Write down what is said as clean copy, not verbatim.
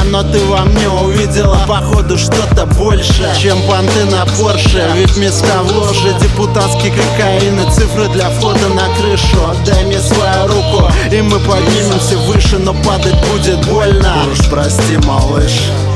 но ты во мне увидела, походу, что-то больше, чем понты на Порше. Ведь миска в ложе, депутатский кокаин и цифры для входа на крышу. Отдай мне свою руку, и мы поднимемся выше, но падать будет больно. Уж прости, малыш.